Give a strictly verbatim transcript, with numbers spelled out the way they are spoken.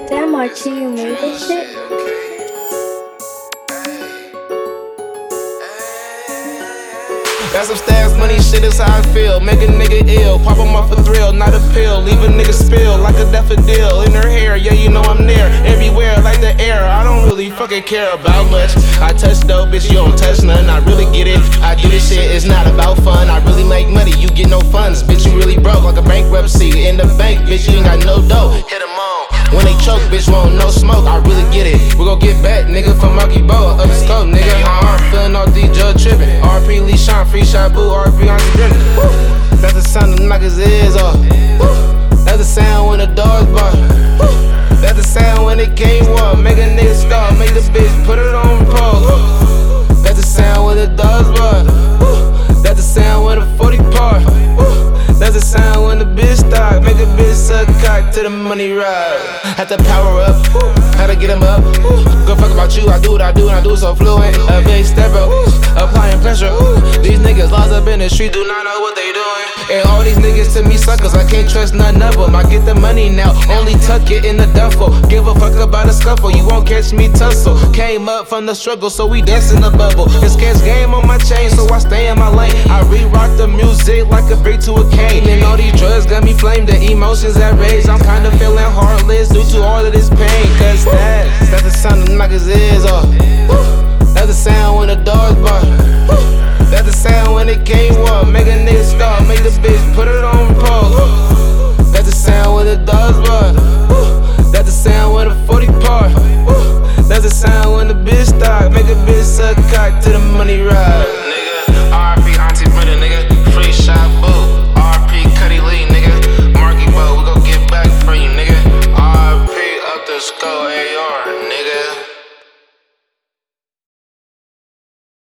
Damn, Archie, you made this shit? Got some stacks, money, shit is how I feel. Make a nigga ill, pop him off a thrill, not a pill. Leave a nigga spill like a daffodil in her hair. Yeah, you know I'm near, everywhere like the air. I don't really fucking care about much. I touch dope, bitch, you don't touch none. I really get it, I do this shit, it's not about fun. I really make money, you get no funds. Bitch, you really broke like a bankruptcy in the bank. Bitch, you ain't got no dough. Hit 'em on. When they choke, bitch, won't no smoke. I really get it. We gon' get back, nigga, from Monkey Boa, up the scope, nigga. I'm feeling all these drug trippin'. R P Lee Sean, free shot boo, R P Auntie Brenda. That's the sound that knock his ears off. That's the sound when the doors bark. That's the sound when it can't walk. Make a nigga stop, make the bitch put it on pause. That's the sound when the doors bark. That's the sound when the forty part. That's the sound when the bitch stop. Make a bitch suck cock to the money ride. Had to power up, had to get him up. Go fuck about you, I do what I do and I do it so fluent. A big stepper, applying pressure. These niggas lost up in the street, do not know what they doing. And all these niggas to me suckers, I can't trust none of them. I get the money now, only tuck it in the duffel. Give a fuck about a scuffle, you won't catch me tussle. Came up from the struggle, so we dance in the bubble. It's cash game on my chain, so I stay in my lane. I re-rock the music like a brick to a cane. And all these drugs got me flamed, the emotions that rage. I'm kinda feeling heartless due to all of this pain. Cause that, that's the sound that knock his ears off. That's the sound when the doors bark. That's the sound when it can't walk. Make a nigga stop, make the bitch put it on pause. That's the sound when the doors bark. That's the sound when the forty part. That's the sound when the bitch stop. Make a bitch suck cock to the money ride. Nigga, R P Auntie Brenda, nigga. Free shot boo. R P Cuddy Lee, nigga. Marky Bo, we gon' get back for you, nigga. R P up the skull A R, nigga.